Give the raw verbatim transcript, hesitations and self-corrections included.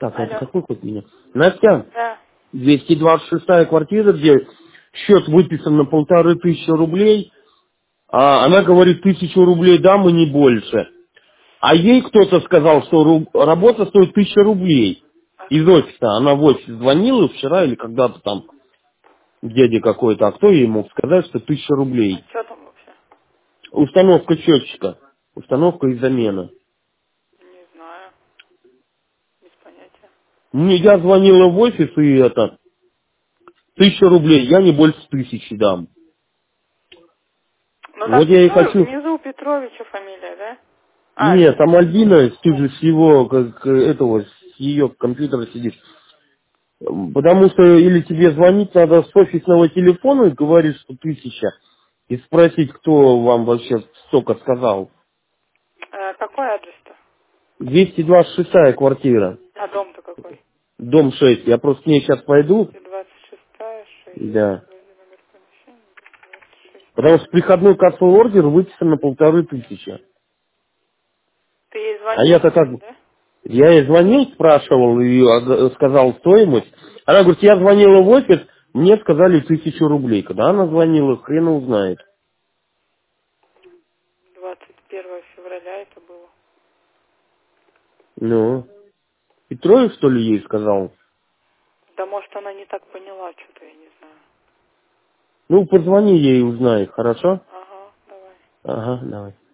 Так, а это Алло. какой код меня? Настя, Да. двести двадцать шестая квартира, где счет выписан на полторы тысячи рублей, а она говорит, тысячу рублей дам и не больше. А ей кто-то сказал, что ру- работа стоит тысяча рублей. А, Из офиса. Она в офис звонила вчера или когда-то там, дядя какой-то, а кто ей мог сказать, что тысяча а рублей? что там вообще? Установка счетчика. Установка и замена. Не знаю. Без понятия. Мне я звонила в офис и это, тысяча рублей, я не больше тысячи дам. Ну там Вот я и Петров... хочу. внизу Петровича фамилия, да? А, Нет, там Альбина, ты ну, же с его, как, этого, с ее компьютера сидишь. Потому что или тебе звонить надо с офисного телефона и говорить, что тысяча, и спросить, кто вам вообще столько сказал. э, какой адрес-то? двести двадцать шестая квартира, А дом-то какой? дом шесть. Я просто к ней сейчас пойду. двадцать шестая, шесть. Да. Вроде номер помещения. двадцать шесть. Потому что приходной кассовый ордер выписан на полторы тысячи. Ты ей А звонил, я-то как бы... да? Я ей звонил, спрашивал и ог- сказал стоимость. Она говорит, я звонила в офис, мне сказали тысячу рублей. Когда она звонила, хрен его знает. двадцать первого февраля это было. Ну, Петрович, что ли, ей сказал? Да может она не так поняла, что-то я не знаю. Ну, позвони ей и узнай, хорошо? Ага, давай. Ага, давай.